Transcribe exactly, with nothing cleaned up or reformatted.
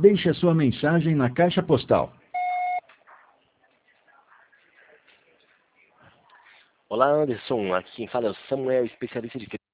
Deixe a sua mensagem na caixa postal. Olá, Anderson. Aqui quem fala é o Samuel, especialista de